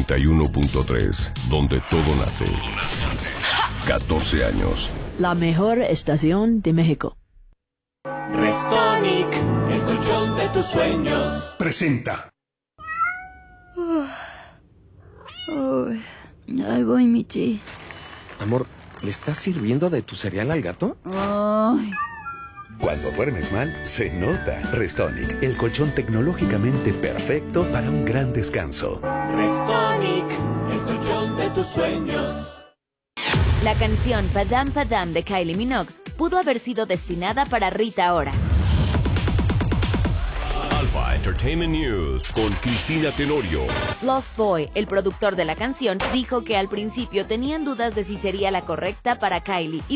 91.3, donde todo nace. 14 años. La mejor estación de México. Restonic, el colchón de tus sueños. Presenta. Ahí voy, Michi. Amor, ¿le estás sirviendo de tu cereal al gato? Ay. Cuando duermes mal, se nota. Restonic, el colchón tecnológicamente perfecto para un gran descanso. Restonic, el colchón de tus sueños. La canción Padam Padam de Kylie Minogue pudo haber sido destinada para Rita Ora. Alpha Entertainment News con Cristina Tenorio. Lost Boy, el productor de la canción, dijo que al principio tenían dudas de si sería la correcta para Kylie y